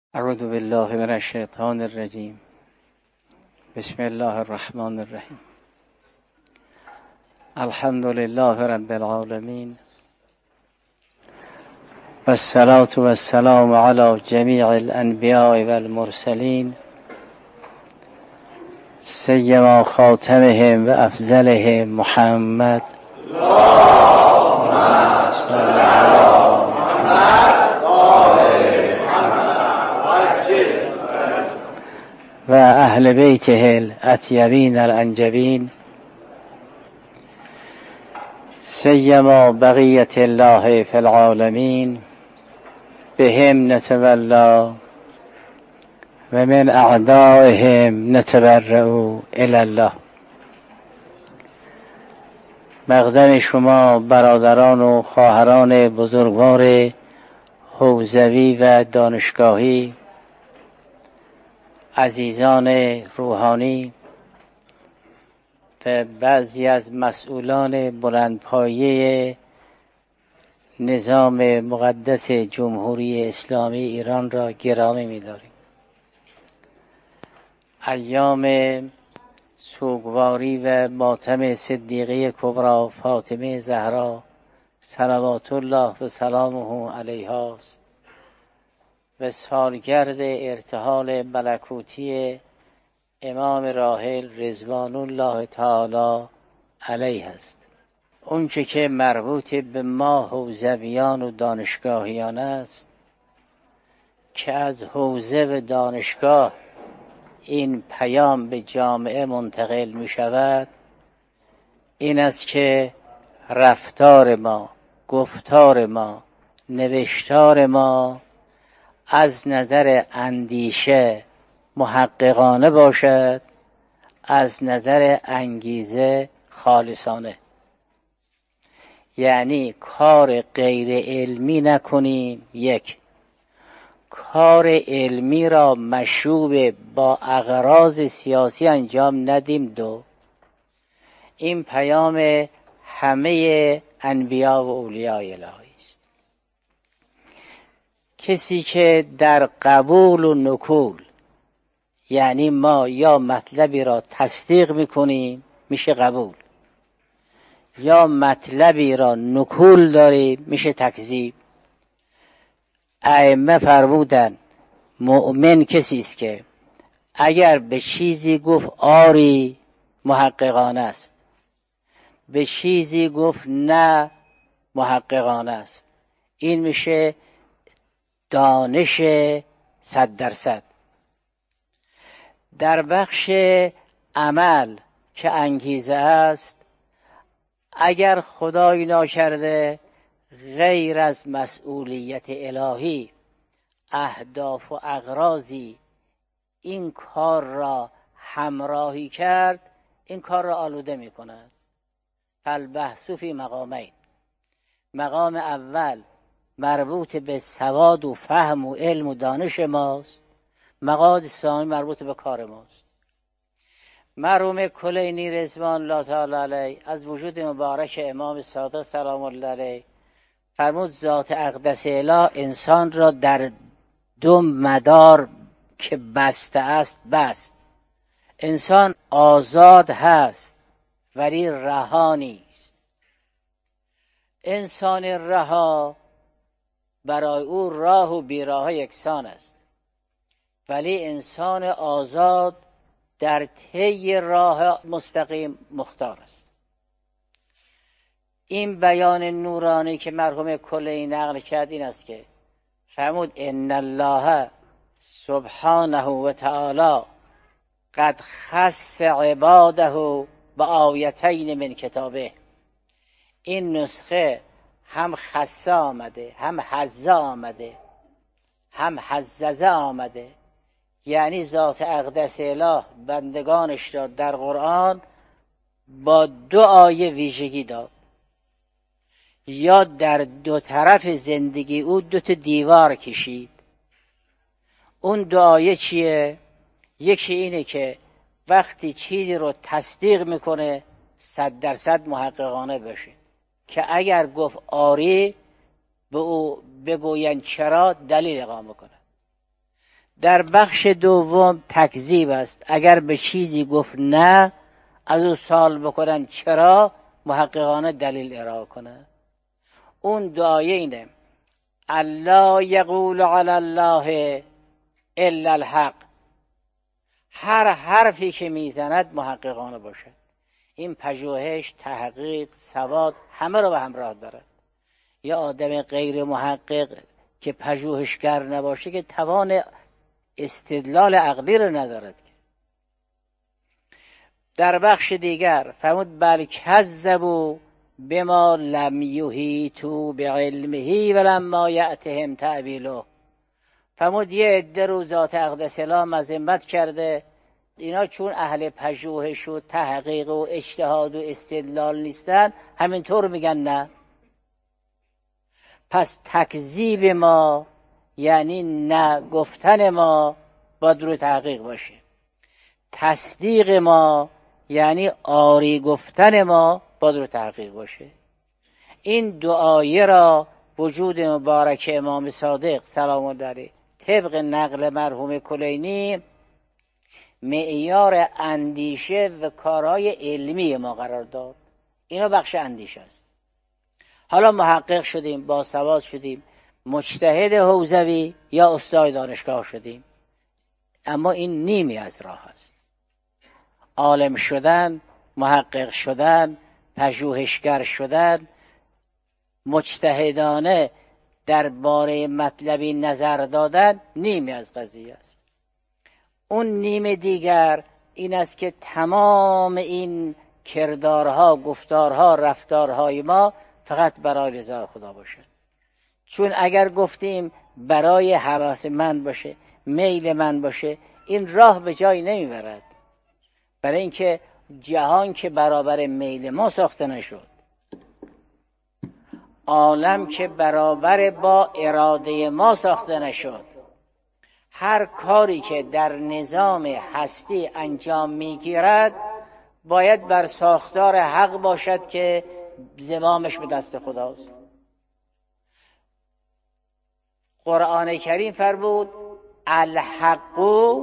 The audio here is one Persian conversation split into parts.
اعوذ بالله من الشیطان الرجیم. بسم الله الرحمن الرحیم. الحمد لله رب العالمین و الصلاة و السلام علی جمیع الانبیاء و المرسلین سیما خاتمهم و افضلهم محمد اللهم صل علی و اهل بیته الاطیبین الانجبین سیما بقیت الله فی العالمین بهم نتولا و من اعدائهم نتبرأ الی الله. مقدم شما برادران و خواهران بزرگوار حوزوی و دانشگاهی، عزیزان روحانی و بعضی از مسئولان بلندپایه نظام مقدس جمهوری اسلامی ایران را گرامی می‌داریم. ایام سوگواری و ماتم صدیقه کبری فاطمه زهرا صلوات الله و سلامه علیها است و سالگرد ارتحال ملکوتی امام راحل رضوان الله تعالی علیه است. اون که مربوط به ما حوزویان و دانشگاهیان است که از حوزه و دانشگاه این پیام به جامعه منتقل می شود، این است که رفتار ما، گفتار ما، نوشتار ما از نظر اندیشه محققانه باشد، از نظر انگیزه خالصانه. یعنی کار غیر علمی نکنیم، یک، کار علمی را مشوب با اغراض سیاسی انجام ندیم، دو. این پیام همه انبیا و اولیاء الهی است. کسی که در قبول و نکول، یعنی ما یا مطلبی را تصدیق میکنیم میشه قبول، یا مطلبی را نکول داریم میشه تکذیب. ائمه فرمودند مؤمن کسی است که اگر به چیزی گفت آری محققانه است، به چیزی گفت نه محققانه است. این میشه دانش 100%. در بخش عمل که انگیزه است، اگر خدای ناکرده غیر از مسئولیت الهی اهداف و اغراضی این کار را همراهی کرد، این کار را آلوده می کند. فالبحث فی مقامین. مقام اول مربوط به سواد و فهم و علم و دانش ماست، مقام ثانی مربوط به کار ماست. مرحوم کلینی رضوان الله تعالی علیه از وجود مبارک امام صادق سلام الله علیه فرمود ذات اقدس اله انسان را در دو مدار که بسته است بست. انسان آزاد هست ولی رها نیست. انسان رها برای او راه و بیراه یکسان است، ولی انسان آزاد در طی راه مستقیم مختار است. این بیان نورانی که مرحوم کلینی نقل کرد این است که فرمود ان الله سبحانه و تعالی قد خص عباده بآیتین من کتابه. این نسخه هم خصه آمده، هم حزه آمده، هم حززه آمده. یعنی ذات اقدس اله بندگانش را در قرآن با دو آیه ویژگی داد. یا در دو طرف زندگی او دو تا دیوار کشید. اون دو آیه چیه؟ یکی اینه که وقتی چیزی رو تصدیق میکنه 100% محققانه بشه، که اگر گفت آری به او بگوین چرا دلیل اقامه کنه. در بخش دوم تکذیب است. اگر به چیزی گفت نه، از او سوال بکنن چرا، محققانه دلیل ارائه کنه. اون دعایه اینه: الله یقول علی الله الا الحق. هر حرفی که میزند محققانه باشد. این پژوهش، تحقیق، سواد همه رو به همراه دارد. یا آدم غیر محقق که پژوهشگر نباشه که توان استدلال عقلی رو ندارد. در بخش دیگر فرمود بل کذبوا بما لم یحیطوا بعلمه ولما یأتهم تأویله. فرمود یه عده رو ذات اقدس اله مذمت کرده، اینا چون اهل پژوهش و تحقیق و اجتهاد و استدلال نیستن، همینطور میگن نه. پس تکذیب ما یعنی نه گفتن ما باید رو تحقیق باشه. تصدیق ما یعنی آری گفتن ما باید رو تحقیق باشه. این دعایه را وجود مبارک امام صادق سلام الله علیه طبق نقل مرحوم کلینی معیار اندیشه و کارهای علمی ما قرار داد. اینا بخش اندیشه است. حالا محقق شدیم، باسواد شدیم، مجتهد حوزوی یا استاد دانشگاه شدیم، اما این نیمی از راه است. عالم شدن، محقق شدن، پژوهشگر شدن، مجتهدانه درباره مطلبی نظر دادن نیمی از قضیه است. اون نیم دیگر این است که تمام این کردارها، گفتارها، رفتارهای ما فقط برای رضا خدا باشد. چون اگر گفتیم برای هوس من باشه، میل من باشه، این راه به جایی نمیبرد. برای اینکه جهان که برابر میل ما ساخته نشد، عالم که برابر با اراده ما ساخته نشد. هر کاری که در نظام هستی انجام میگیرد باید بر ساختار حق باشد که زمامش به دست خداست. قرآن کریم فرمود الحق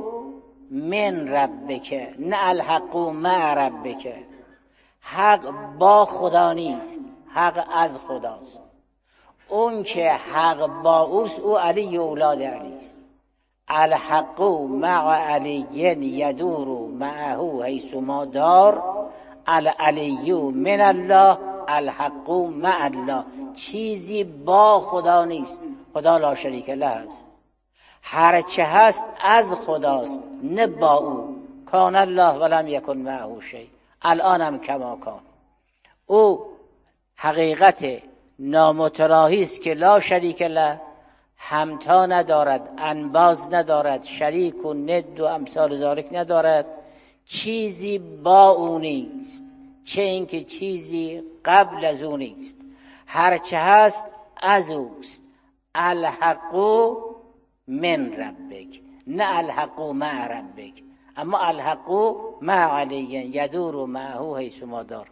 من ربک، نه الحق مع ربک. حق با خدا نیست، حق از خداست. اون که حق با اوست او علی اولاد علی است. الحق مع علی یدور معه حیث ما دار، العلی من الله الحق مع الله. چیزی با خدا نیست، خدا لا شریک له است. هر چه هست از خداست نه با او. کان الله ولم یکن معه شیء، الان هم کما کان. او حقیقت نامتراهی است که لا شریک له، همتا ندارد، انباز ندارد، شریک و ند و امثال ذالک ندارد. چیزی با او نیست، چه اینکه چیزی قبل از او نیست. هر چه هست از اوست. الحق من ربک، نه الحق مع ربک. اما الحق مع علی یدور معه حیث ما دار.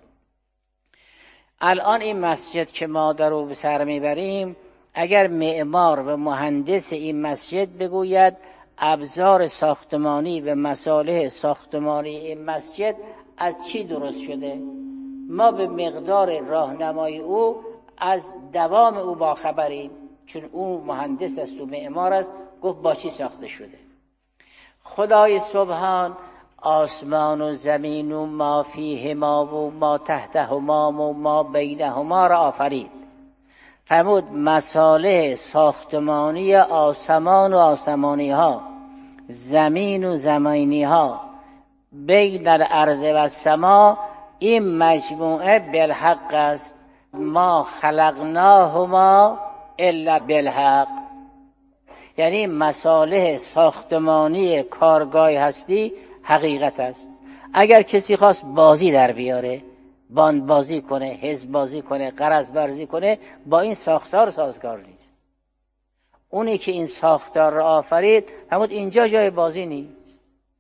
الان این مسجد که ما در او به سر میبریم، اگر معمار و مهندس این مسجد بگوید ابزار ساختمانی و مصالح ساختمانی این مسجد از چی درست شده، ما به مقدار راهنمای او از دوام او باخبریم، چون او مهندس است و معمار است. گفت با چی ساخته شده. خدای سبحان آسمان و زمین و ما فیهما و ما تحتهما و ما بینهما را آفرید. فرمود مصالح ساختمانی آسمان و آسمانی ها، زمین و زمینی ها، بین الارض و السما، این مجموعه بالحق است. ما خلقناهما الا بالحق. یعنی مصالح ساختمانی کارگاه هستی حقیقت است. اگر کسی خواست بازی در بیاره، باند بازی کنه، حزب بازی کنه، غرض ورزی کنه، با این ساختار سازگار نیست. اونی که این ساختار را آفرید فرمود اینجا جای بازی نیست.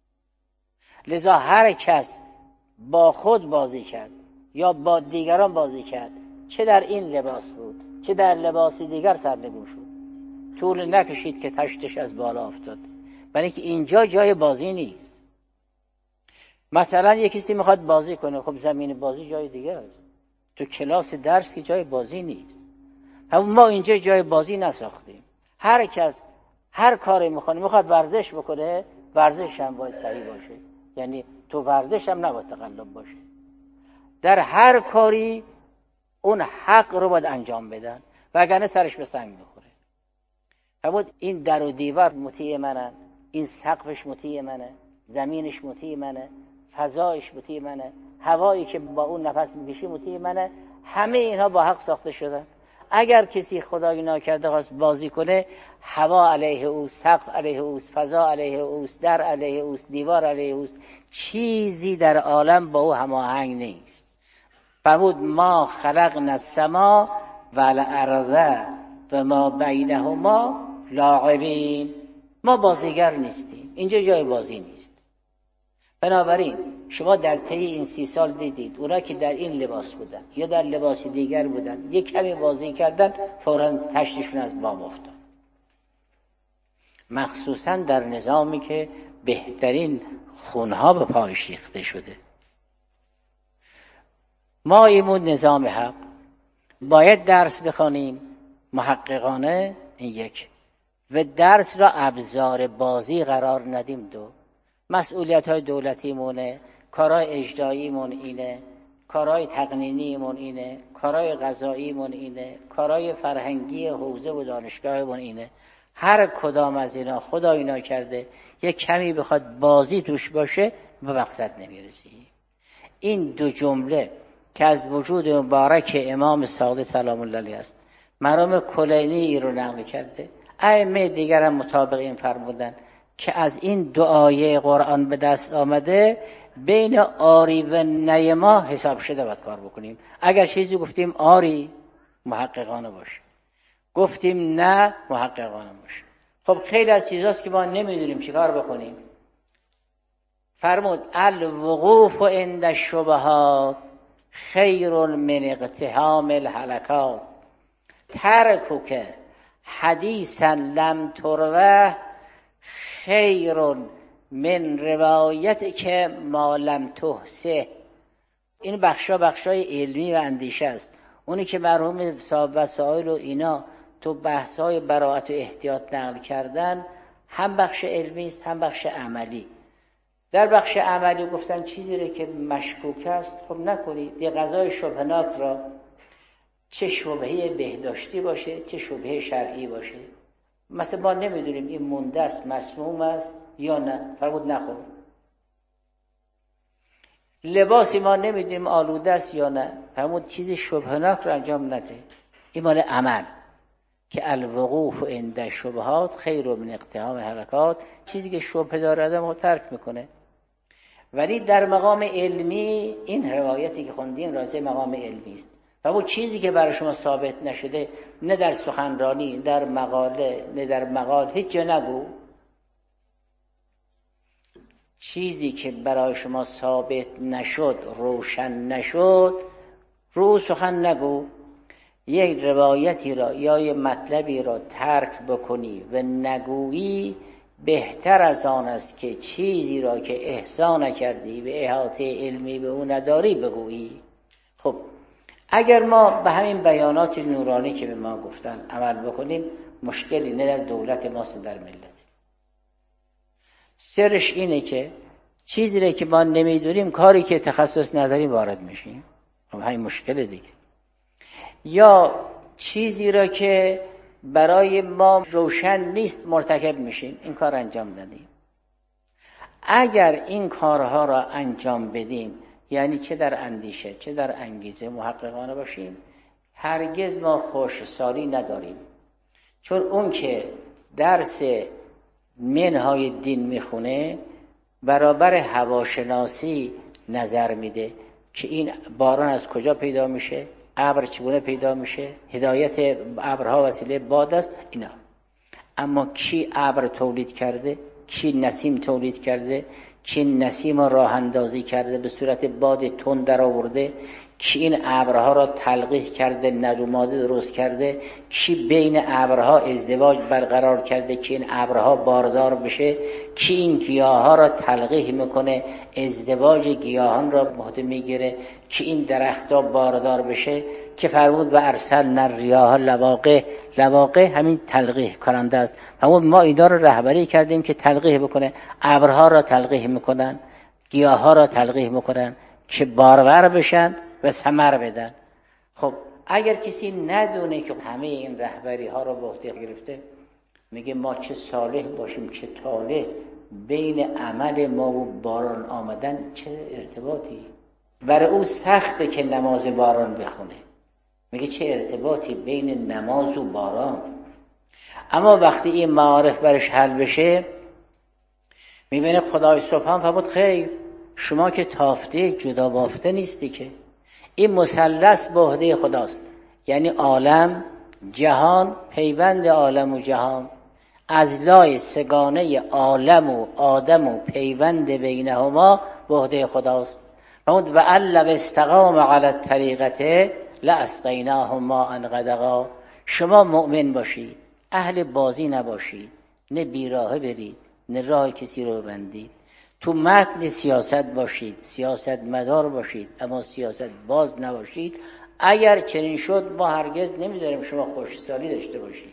لذا هر کس با خود بازی کرد یا با دیگران بازی کرد، چه در این لباس بود چه در لباس دیگر سرنگون شد. طول نکشید که تشتش از بالا افتاد. برای که اینجا جای بازی نیست. مثلا یک کسی میخواد بازی کنه، خب زمین بازی جای دیگه است. تو کلاس درس که جای بازی نیست. ما اینجا جای بازی نساختیم. هر کس هر کاری میخواد ورزش بکنه، ورزش هم باید صحیح باشه. یعنی تو ورزش هم نباید تقلب باشه. در هر کاری اون حق رو باید انجام بدن، وگرنه سرش به سنگ میخوره. فرمود این در و دیوار مطیع منه، این سقفش مطیع منه، زمینش مطیع منه، فضایش مطیع منه، هوایی که با اون نفس میکشی مطیع منه. همه اینها با حق ساخته شدن. اگر کسی خدای ناکرده خواست بازی کنه، هوا علیه اوست، سقف علیه اوست، فضا علیه اوست، در علیه اوست، دیوار علیه اوست. چیزی در عالم با او هماهنگ نیست. فرمود ما خلقنا السما والارض و ما بینهما لاعبین. ما بازیگر نیستیم، اینجا جای بازی نیست. بنابراین شما در طی این 30 سال دیدید اونا که در این لباس بودن یا در لباس دیگر بودن، یک کمی بازی کردن فوراً تشتشون از بام افتاد. مخصوصاً در نظامی که بهترین خونها به پایش ریخته شده. ما ایمون نظام حق باید درس بخوانیم محققانه، این یک، و درس را ابزار بازی قرار ندیم. دو، مسئولیت های دولتیمونه، کارهای اجراییمون اینه، کارهای تقنینیمون اینه، کارهای قضاییمون اینه، کارهای فرهنگی حوزه و دانشگاهمون اینه. هر کدام از اینا خدای ناکرده یک کمی بخواد بازی توش باشه به مقصد نمیرسی. این دو جمله که از وجود مبارک امام صادق سلام الله علیه است، مرحوم کلینی رو نقل کرده، ائمه دیگر هم مطابق این فرمودن که از این دو آیه قرآن به دست آمده بین آری و نیما حساب شده باید کار بکنیم. اگر چیزی گفتیم آری، محققانه باشه، گفتیم نه، محققانه باشه. خب خیلی از چیزاست که ما نمیدونیم چیکار بکنیم. فرمود الوقوف عند الشبهات خیر من اقتحام الهلکات، ترکک حدیثا لم تروه خیر من روایت که ما لم تحسه. این بخشای علمی و اندیشه است. اونی که مرحوم صاحب وسائل و اینا تو بحث‌های براءت و احتیاط نقل کردن، هم بخش علمی است هم بخش عملی. در بخش عملی گفتن چیزی رو که مشکوک است خب نکنید. یه قضای شبهناک را، چه شبهه بهداشتی باشه چه شبهه شرعی باشه، مثلا ما نمیدونیم این مونده است، مسموم است یا نه، فرمود نخور. لباسی ما نمیدونیم آلوده است یا نه، فرمود چیز شبهناک رو انجام نده. این مال عمل که الوقوف عند الشبهات خیر من اقتحام الحرکات، چیزی که شبهه داره آدمو ترک میکنه. ولی در مقام علمی این روایتی که خوندیم راجع مقام علمی است. فرمود چیزی که برای شما ثابت نشده، نه در سخنرانی، در مقاله، نه در مقال، هیچ جا نگو. چیزی که برای شما ثابت نشد، روشن نشد، رو سخن نگو. یک روایتی را یا یک مطلبی را ترک بکنی و نگویی بهتر از آن است که چیزی را که احسان نکردی به احاطه علمی به او نداری بگویی. خب اگر ما به همین بیانات نورانی که به ما گفتن عمل بکنیم، مشکلی نه در دولت ماست در ملت. سرش اینه که چیزی را که ما نمیدونیم، کاری که تخصص نداریم وارد میشیم. خب همین مشکل دیگه. یا چیزی را که برای ما روشن نیست مرتکب میشیم، این کار انجام ندیم. اگر این کارها را انجام بدیم، یعنی چه در اندیشه چه در انگیزه محققانه باشیم، هرگز ما خشکسالی نداریم. چون اون که درس منهای دین میخونه برابر هواشناسی نظر میده که این باران از کجا پیدا میشه، ابر چگونه پیدا میشه، هدایت ابرها وسیله باد است، اینا. اما کی ابر تولید کرده، کی نسیم تولید کرده، کی نسیم راه اندازی کرده به صورت باد تند در آورده، کی این ابرها را تلقیح کرده، نروماده درست کرده، کی بین ابرها ازدواج برقرار کرده که این ابرها باردار بشه، کی این گیاها را تلقیح میکنه، ازدواج گیاهان را مهده میگیره که این درختها باردار بشه، که فرمود و ارسلنا الریاح لواقح همین تلقیح کننده است. ما اینا رو رهبری کردیم که تلقیح بکنه، ابرها را تلقیح میکنن، گیاها را تلقیح میکنن که بارور بشن و ثمر بدن. خب اگر کسی ندونه که همه این رهبری ها را به عهده گرفته، میگه ما چه صالح باشیم چه طالح، بین عمل ما و باران آمدن چه ارتباطی؟ برای او سخته که نماز باران بخونه، میگه چه ارتباطی بین نماز و باران. اما وقتی این معارف برش حل بشه، میبینه خدای سبحان فرمود خیر، شما که تافته جدا بافته نیستی، که این مثلث به عهده خداست، یعنی عالم جهان، پیوند عالم و جهان، اضلاع سگانه عالم و آدم و پیوند بینهما به عهده خداست. فرمود و لو استقام علی الطریقة لاسقیناهم ماء غدقا. شما مؤمن باشید، اهل بازی نباشید، نه بیراهه برید، نه راه کسی رو ببندید، تو متن سیاست باشید، سیاست مدار باشید، اما سیاست باز نباشید. اگر چنین شد ما هرگز نمیذاریم شما خشکسالی داشته باشید،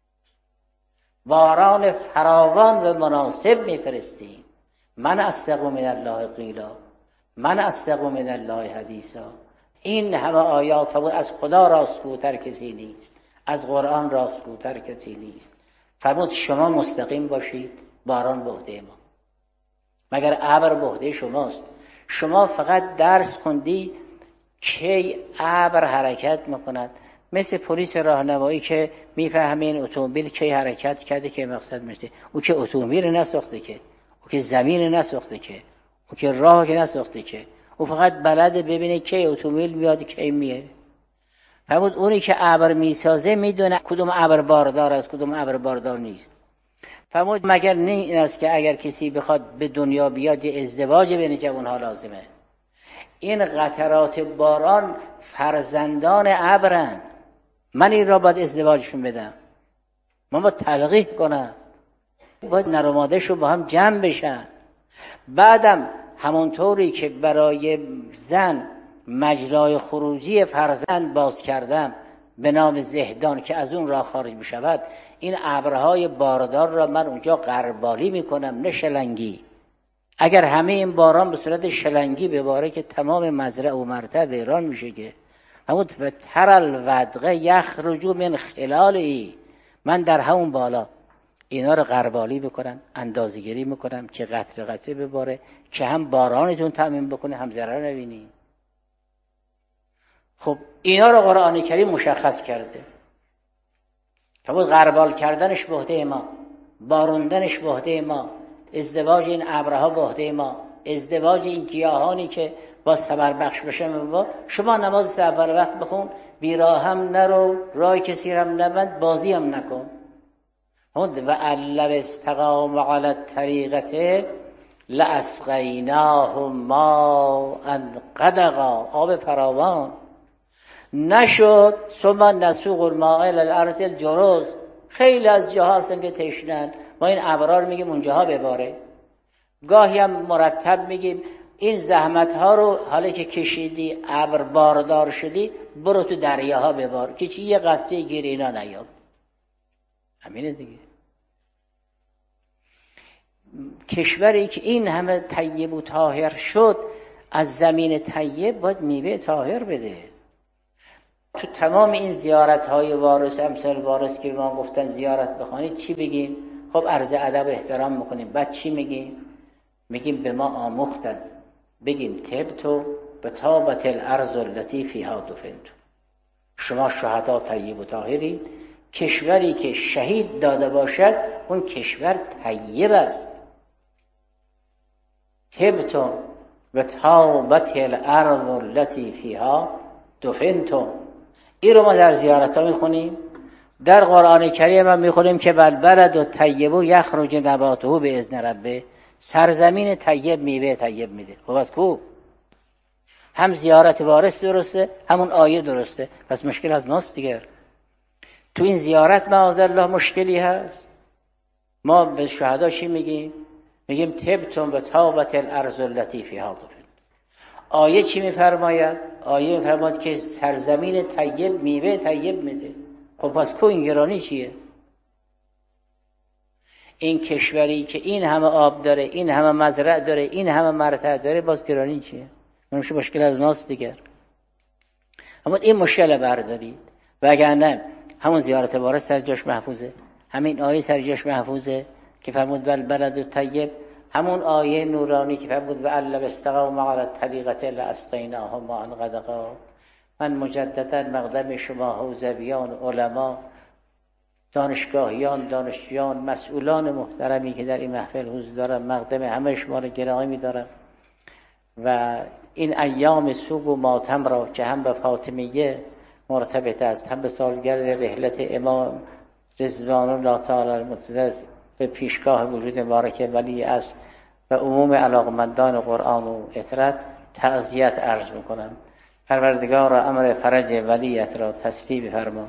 باران فراوان و مناسب میفرستیم. من اصدق من الله قیلا، من اصدق من الله حدیثا. این همه آیات بود، از خدا راستگوتر کسی نیست، از قرآن راستگوتر کسی نیست. فرمود شما مستقیم باشید، باران به عهده ما، مگر ابر به عهده شماست؟ شما فقط درس خوندی که ابر حرکت میکند، مثل پلیس راهنمایی که میفهمه این اتومبیل کی حرکت کرده که مقصد میشه. او که اتومبیل نساخته، که او که زمین نساخته، که او که راه که نساخته، که او فقط بلده ببینه کی اتومبیل میاد کی میاد. فرمود اونی که ابر میسازه میدونه کدوم ابر باردار است کدوم ابر باردار نیست. فرمود مگر نه این است که اگر کسی بخواد به دنیا بیاد یه ازدواج بین جوانها لازمه. این قطرات باران فرزندان ابرند، من این را باید ازدواجشون بدم، من باید تلقیح کنم، باید نرمادشو با هم جمع بشن. بعدم همونطوری که برای زن مجرای خروجی فرزند باز کردم به نام زهدان که از اون راه خارج بشود، این ابرهای باردار را من اونجا غربالی میکنم، نه شلنگی. اگر همه این باران به صورت شلنگی بباره که تمام مزرعه و مرتع ویران میشه. که همون تر الودقه یخرج من خلالی، من در همون بالا اینا رو غربالی بکنم، اندازه‌گیری میکنم که قطره قطره بباره، که هم بارانتون تامین بکنه هم ضرر نبینی. خب اینا رو قرآن کریم مشخص کرده. فرمود غربال کردنش به عهده ما، باروندنش به عهده ما، ازدواج این ابرها به عهده ما، ازدواج این گیاهانی که با ثمر بخش بشه ما. شما نماز اول وقت بخون، بیراه هم نرو، راه کسی هم نبند، بازی هم نکن. و لو استقام علی الطریقة لاسقیناهم ماء غدقا. آب فراوان نشد. ثم نسوق الماء الی الارض الجرز. خیلی از جاها هستن که تشنن، ما این ابرار میگیم اونجاها بباره. گاهی هم مرتب میگیم این زحمت ها رو حالا که کشیدی ابر باردار شدی برو تو دریاها ببار، که چی یه قطره گیر اینا نیاد. همینه دیگه. کشوری که این همه طیب و طاهر شد، از زمین طیب باید میوه طاهر بده. تو تمام این زیارت های وارث، امثال وارث که ما گفتن زیارت بخوانید چی بگیم؟ خب عرض ادب و احترام میکنیم. بعد چی میگیم؟ میگیم به ما آموختن بگیم تبتو به تابت الارض التي فیها دفنتم. شما شهدا طیب و طاهرید. کشوری که شهید داده باشد اون کشور طیب است. تبتم به تابت الارض التي فیها دفنتم. این رو ما در زیارت ها میخونیم. در قرآن کریم هم میخونیم که بلبلد و طیب یخرج نباته به اذن ربه. سرزمین طیب میوه طیب میده. خب از کو؟ هم زیارت وارث درسته، همون آیه درسته. پس مشکل از ماست دیگر. تو این زیارت معاذالله مشکلی هست. ما به شهدا چی میگیم؟ میگیم تبتم به تابت الارض التي فيها طفل. آیه چی میفرماید؟ آیه میفرماید که سرزمین طیب میوه طیب میده. خب پس کو این گرانی چیه؟ این کشوری که این همه آب داره، این همه مزرعه داره، این همه مرتع داره، باز گرانی چیه؟ نمیشه مشکل از ماست دیگر. اما این مشکل بردارید و اگر نه همون زیارت وارث سر جاش محفوظه، همین آیه سر جاش محفوظه که فرمود بلد الطیب، همون آیه نورانی که فرمود و الا استقاموا علی الطریقه لاسقیناهم ماء غدقا. من مجددا مقدم شما حوزویان، علما، دانشگاهیان، دانشجویان، مسئولان محترمی که در این محفل حضور دارم، مقدم همه شما را گرامی می‌دارم و این ایام سوگ و ماتم را که هم به فاطمیه مرتبط است، هم به سالگرد رحلت امام رضوان الله تعالی المتعال به پیشگاه وجود مبارک ولی است و عموم علاقمندان قرآن و اطرت تعزیت عرض میکنم. پروردگار را امر فرج ولیت را تسلیم فرما.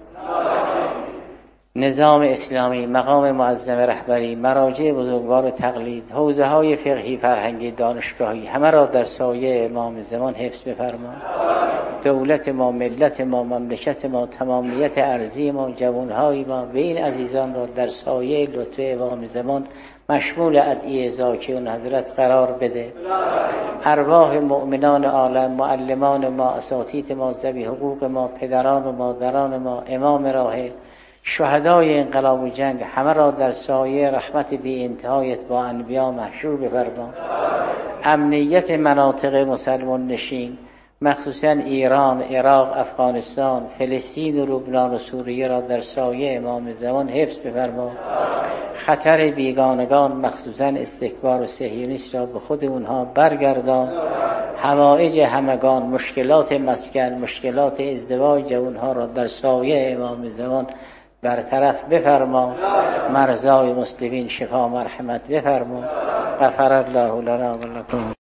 نظام اسلامی، مقام معظم رهبری، مراجع بزرگوار تقلید، حوزه های فقهی، فرهنگی، دانشگاهی، همه را در سایه امام زمان حفظ بفرما. دولت ما، ملت ما، مملکت ما، تمامیت ارضی ما، جوانهای ما و این عزیزان را در سایه لطف امام زمان مشمول ادعیه زاکیون حضرت قرار بده. ارواح مؤمنان عالم، معلمان ما، اساتید ما، ذوی حقوق ما، پدران و مادران ما، امام راحل، شهدای انقلاب و جنگ، همه را در سایه رحمت بی انتهایت با انبیا محشور بفرما. امنیت مناطق مسلمان نشین، مخصوصا ایران، عراق، افغانستان، فلسطین و لبنان و سوریه را در سایه امام زمان حفظ بفرما. خطر بیگانگان، مخصوصا استکبار و صهیونیست را به خود اونها برگردان. حوائج همگان، مشکلات مسکن، مشکلات ازدواج اونها را در سایه امام زمان برطرف بفرما. مرضای مسلمین شفا مرحمت بفرما. غفر الله لنا و لکم.